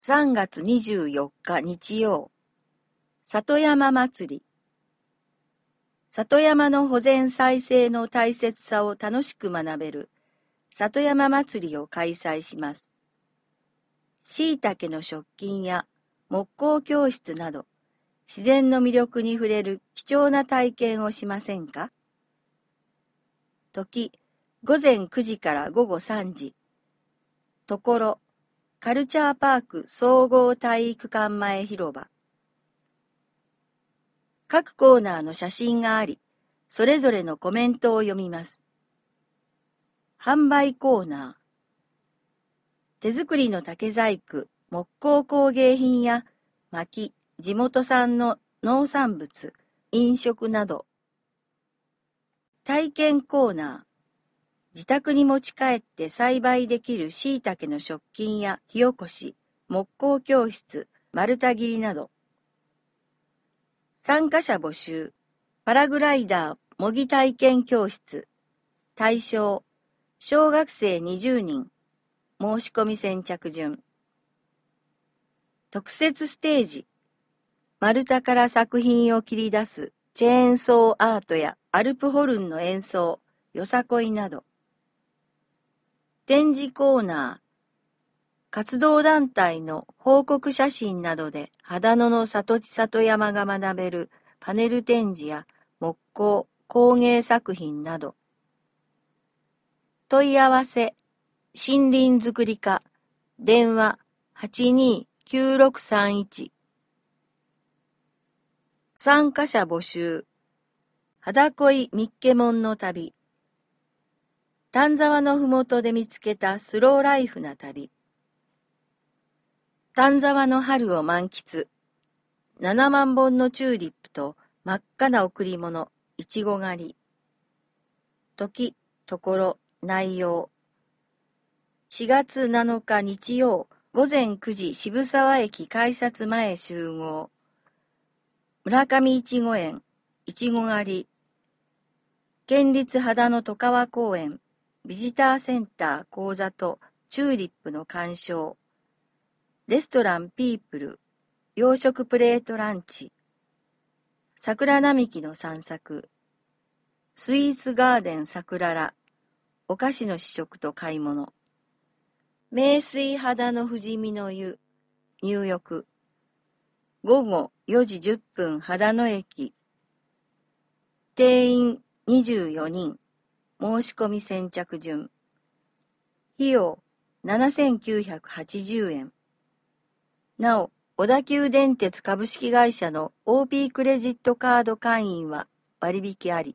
3月24日日曜、里山祭り。里山の保全再生の大切さを楽しく学べる里山祭りを開催します。椎茸の食金や木工教室など、自然の魅力に触れる貴重な体験をしませんか？時、午前9時から午後3時。ところ、カルチャーパーク総合体育館前広場。各コーナーの写真があり、それぞれのコメントを読みます。販売コーナー。手作りの竹細工、木工工芸品や薪、地元産の農産物、飲食など。体験コーナー。自宅に持ち帰って栽培できる椎茸の食金や火起こし、木工教室、丸太切りなど。参加者募集。パラグライダー模擬体験教室。対象。小学生20人。申し込み先着順。特設ステージ。丸太から作品を切り出すチェーンソーアートやアルプホルンの演奏、よさこいなど。展示コーナー。活動団体の報告写真などで秦野の里地里山が学べるパネル展示や木工、工芸作品など。問い合わせ、森林づくり課、電話829631。参加者募集。肌恋みっけもんの旅。丹沢のふもとで見つけたスローライフな旅。丹沢の春を満喫。7万本のチューリップと真っ赤な贈り物、いちご狩り。時、ところ、内容。4月7日日曜、午前9時渋沢駅改札前集合。村上いちご園、いちご狩り。県立秦野戸川公園、ビジターセンター講座とチューリップの鑑賞。レストランピープル、洋食プレートランチ。桜並木の散策。スイーツガーデン桜ら、お菓子の試食と買い物。名水秦野富士見の湯、入浴。午後4時10分秦野駅。定員24人。申し込み先着順。費用7980円。なお、小田急電鉄株式会社の OP クレジットカード会員は割引あり。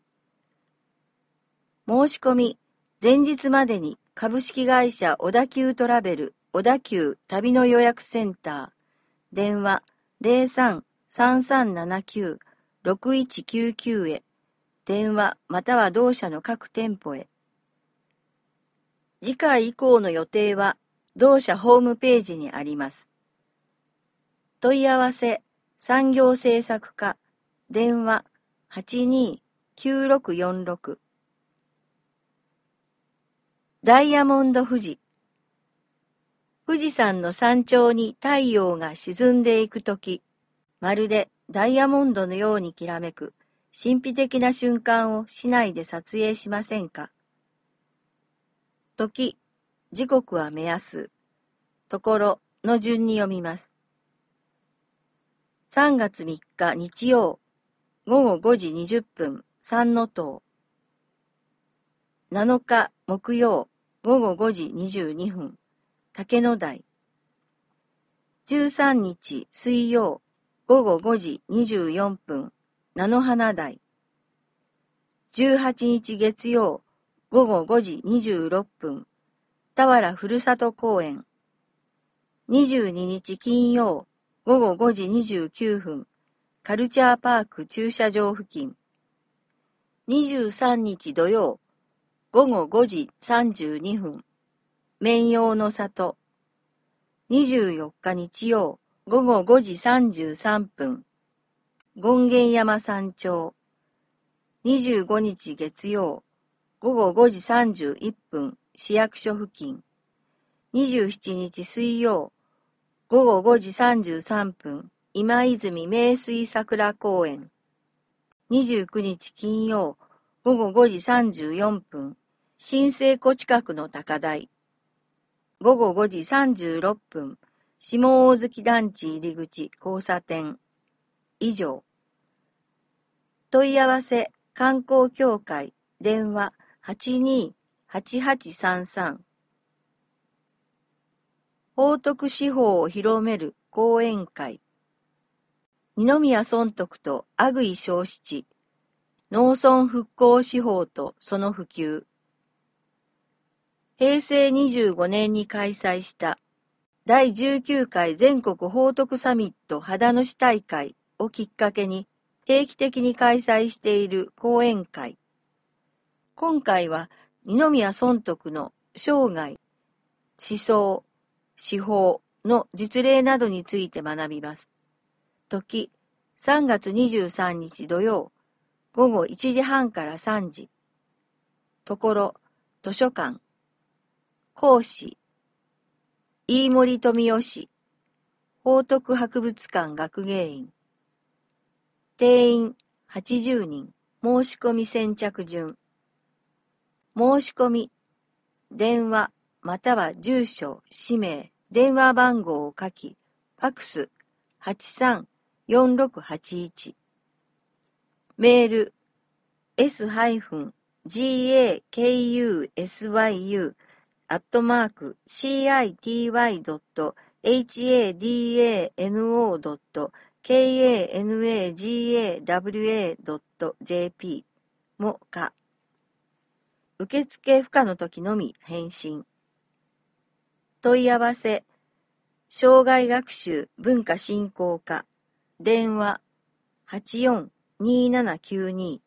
申し込み、前日までに株式会社小田急トラベル小田急旅の予約センター、電話03-3379-6199へ、電話または同社の各店舗へ。次回以降の予定は同社ホームページにあります。問い合わせ、産業政策課、電話829646。ダイヤモンド富士。富士山の山頂に太陽が沈んでいくとき、まるでダイヤモンドのようにきらめく神秘的な瞬間を市内で撮影しませんか？時、時刻は目安、ところの順に読みます。3月3日日曜、午後5時20分、三の塔。7日木曜、午後5時22分、竹野台。13日水曜、午後5時24分、菜の花台。18日月曜、午後5時26分、田原ふるさと公園。22日金曜、午後5時29分、カルチャーパーク駐車場付近。23日土曜、午後5時32分、綿陽の里。24日日曜、午後5時33分、権現山山頂。25日月曜、午後5時31分、市役所付近。27日水曜、 午後5時33分、今泉名水桜公園。29日金曜、午後5時34分、新生湖近くの高台。午後5時36分、下大月団地入口交差点。以上。問い合わせ、観光協会、電話82-8833。報徳司法を広める講演会。二宮尊徳と阿久井正七。農村復興司法とその普及。平成25年に開催した第19回全国報徳サミット秦野市大会をきっかけに定期的に開催している講演会。今回は二宮尊徳の生涯、思想、司法の実例などについて学びます。時、3月23日土曜、午後1時半から3時。ところ、図書館。講師、飯森富義、報徳博物館学芸員。定員80人、申し込み先着順。申し込み、電話または住所、氏名、電話番号を書き、ファクス834681。メール s-city-city@city.hadanaga.jp もか。受付不可の時のみ返信。問い合わせ、生涯学習文化振興課、電話84-2792。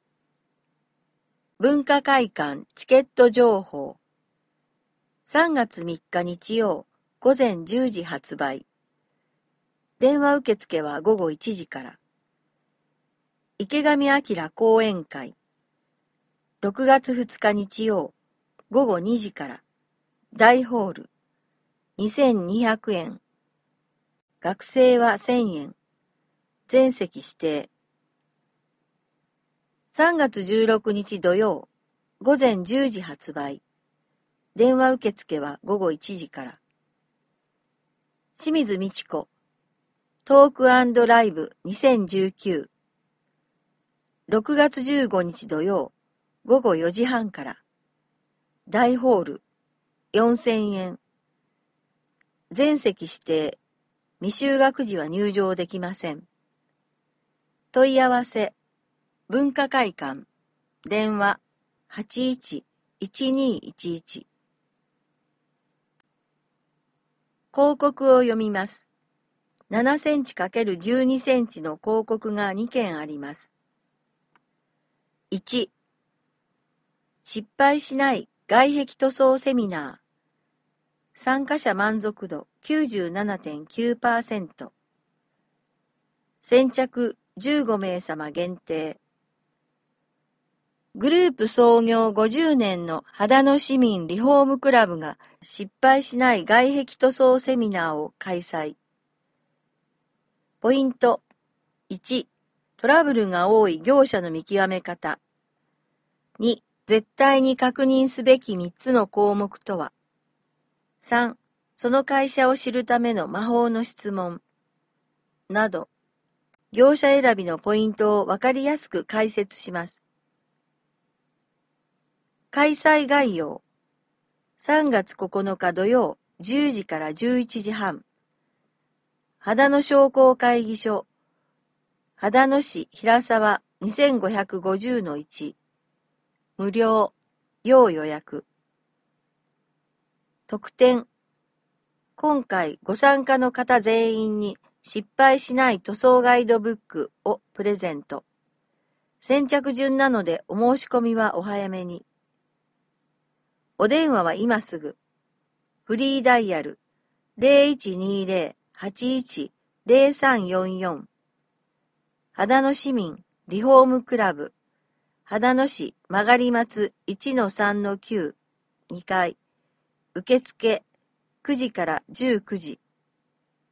文化会館チケット情報。3月3日日曜、午前10時発売。電話受付は午後1時から。池上彰講演会。6月2日日曜、午後2時から。大ホール。2200円。学生は1000円。全席指定。3月16日土曜、午前10時発売。電話受付は午後1時から。清水美智子。トーク&ライブ2019。6月15日土曜、午後4時半から。大ホール。4000円。全席指定。未就学時は入場できません。問い合わせ。文化会館。電話81-1211。広告を読みます。7センチ ×12 センチの広告が2件あります。1、失敗しない外壁塗装セミナー。参加者満足度 97.9%。先着15名様限定。グループ創業50年の秦野市民リフォームクラブが失敗しない外壁塗装セミナーを開催。ポイント。1、トラブルが多い業者の見極め方。2、絶対に確認すべき3つの項目とは。3、その会社を知るための魔法の質問。など、業者選びのポイントをわかりやすく解説します。開催概要。3月9日土曜、10時から11時半。秦野商工会議所。秦野市平沢 2550-1。無料。要予約。特典。今回ご参加の方全員に失敗しない塗装ガイドブックをプレゼント。先着順なのでお申し込みはお早めに。お電話は今すぐ。フリーダイヤル 0120-81-0344。秦野市民リフォームクラブ。秦野市曲松 1-3-9。2階。受付9時から19時。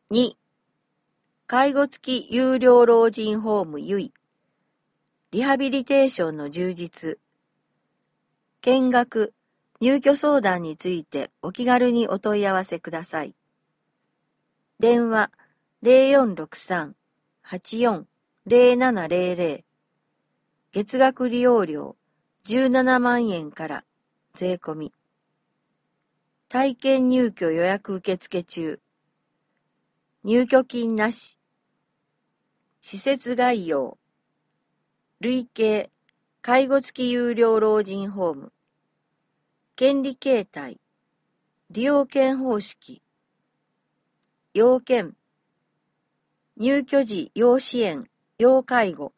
2、介護付き有料老人ホームゆい、リハビリテーションの充実、見学、入居相談についてお気軽にお問い合わせください。電話0463-840700、月額利用料17万円から税込み。体験入居予約受付中。入居金なし。施設概要。累計介護付き有料老人ホーム。権利形態。利用権方式。要件。入居時要支援、要介護。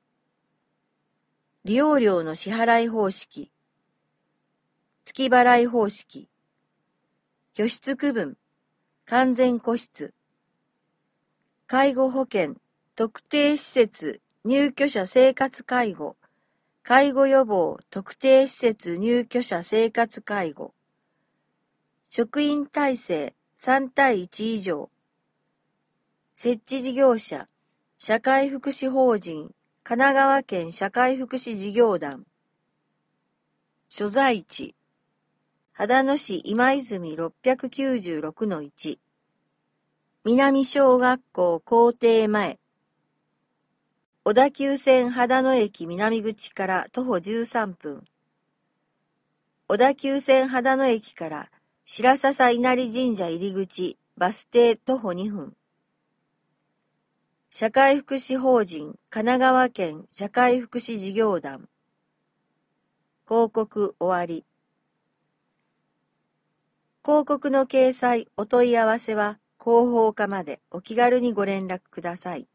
利用料の支払い方式。月払い方式。居室区分。完全個室。介護保険、特定施設、入居者生活介護。介護予防、特定施設入居者生活介護。職員体制3対1以上。設置事業者、社会福祉法人、神奈川県社会福祉事業団。所在地、秦野市今泉696-1。南小学校校庭前。小田急線秦野駅南口から徒歩13分。小田急線秦野駅から白笹稲荷神社入口バス停徒歩2分。社会福祉法人神奈川県社会福祉事業団。広告終わり。広告の掲載お問い合わせは広報課までお気軽にご連絡ください。